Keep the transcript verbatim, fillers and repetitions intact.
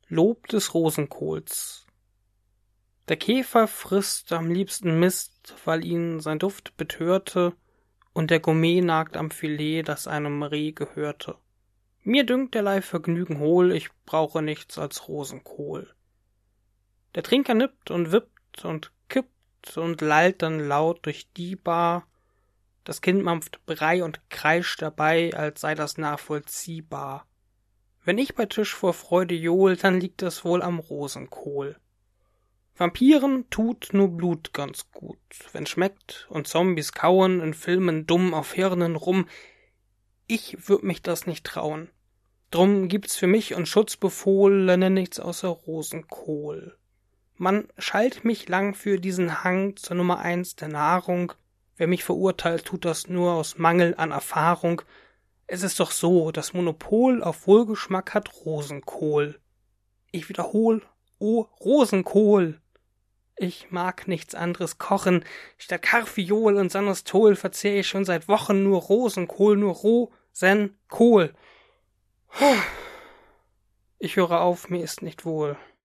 Lob des Rosenkohls. Der Käfer frisst am liebsten Mist, weil ihn sein Duft betörte, und der Gourmet nagt am Filet, das einem Reh gehörte. Mir dünkt derlei Vergnügen hohl, ich brauche nichts als Rosenkohl. Der Trinker nippt und wippt und kippt und lallt dann laut durch die Bar. Das Kind mampft Brei und kreischt dabei, als sei das nachvollziehbar. Wenn ich bei Tisch vor Freude johl, dann liegt es wohl am Rosenkohl. Vampiren tut nur Blut ganz gut, wenn's schmeckt, und Zombies kauen in Filmen dumm auf Hirnen rum. Ich würd mich das nicht trauen. Drum gibt's für mich und Schutzbefohlene nichts außer Rosenkohl. Man schalt mich lang für diesen Hang zur Nummer eins der Nahrung. Wer mich verurteilt, tut das nur aus Mangel an Erfahrung. Es ist doch so, das Monopol auf Wohlgeschmack hat Rosenkohl. Ich wiederhol, oh Rosenkohl! Ich mag nichts anderes kochen. Statt Karfiol und Sanostol verzehr ich schon seit Wochen nur Rosenkohl, nur Rosenkohl. Ich höre auf, mir ist nicht wohl.